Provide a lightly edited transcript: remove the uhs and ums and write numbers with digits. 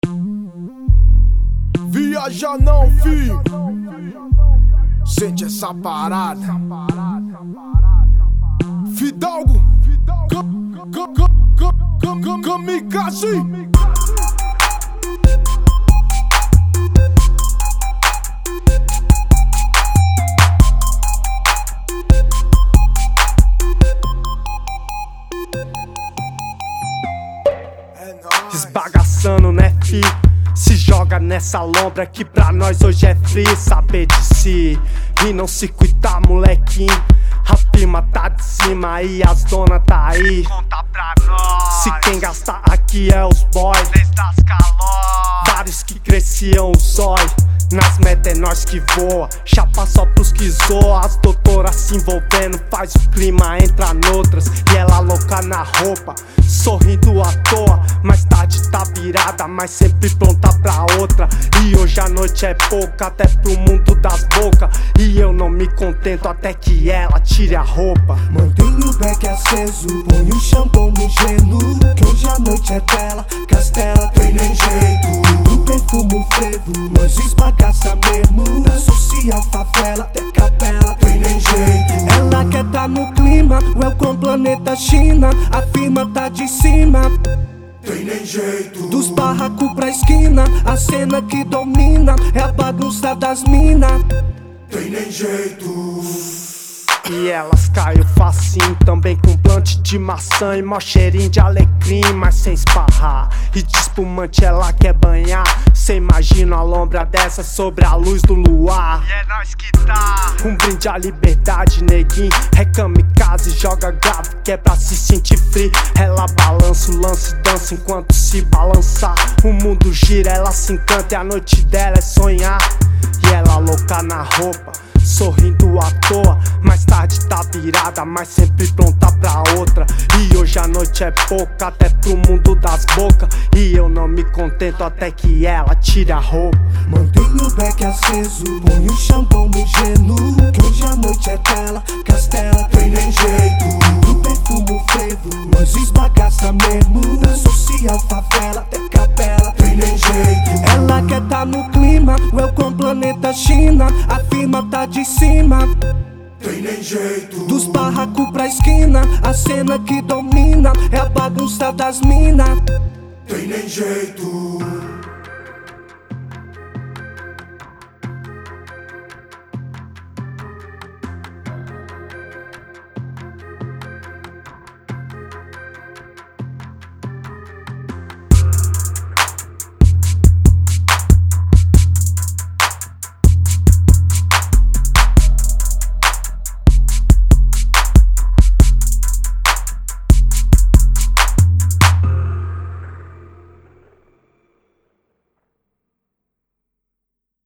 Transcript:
Viaja não, filho. Sente essa parada. Fidalgo, kamikaze. Esbagaçando, né, fi? Se joga nessa lombra que pra nós hoje é free. Saber de si e não se cuidar, molequinho. A firma tá de cima e as dona tá aí. Conta pra nós. Se quem gasta aqui é os boys, Desde as calor. vários que cresciam o zói. Nas metas é nós que voa, chapa só pros que zoa. As doutoras se envolvendo, faz o clima entrar noutras. E ela louca na roupa, sorrindo à toa. Mais tarde tá virada, mas sempre pronta pra outra. E hoje a noite é pouca, até pro mundo das bocas. E eu não me contento até que ela tire a roupa. Mantenho o beck aceso, põe o shampoo no gelo. Que hoje a noite é dela, Castela tem nem jeito. O perfume frevo, nós esbagaça mesmo. Da social favela até capela tem nem jeito. Ela quer tá no clima, welcome planeta China. A firma tá de cima, Tem nem jeito. dos barracos pra esquina. A cena que domina é a bagunça das minas. Tem nem jeito. E elas caem facinho, também com plant de maçã e mó cheirinho de alecrim, mas sem esparrar. E de espumante ela quer banhar. Cê imagina a lombra dessa sobre a luz do luar. E é nós que tá. Um brinde à liberdade, neguinho. É kamikaze, joga grave, que é pra se sentir free. Ela balança o lance, dança enquanto se balançar. O mundo gira, ela se encanta e a noite dela é sonhar. E ela louca na roupa, sorrindo à toa. Mais tarde tá virada, mas sempre pronta pra outra. E hoje a noite é pouca, até pro mundo das bocas. E eu não me contento até que ela tire a roupa. Mantenho o beck aceso, põe o shampoo no gelo. Que hoje a noite é dela, Castela tem nem jeito. O perfume frevo, nós esbagaça mesmo. Da social favela até capela tem nem jeito. Ela quer tá no clima, welcome planeta China. A firma tá de cima, Tem nem jeito. dos barracos pra esquina. A cena que domina é a bagunça das minas. Tem nem jeito.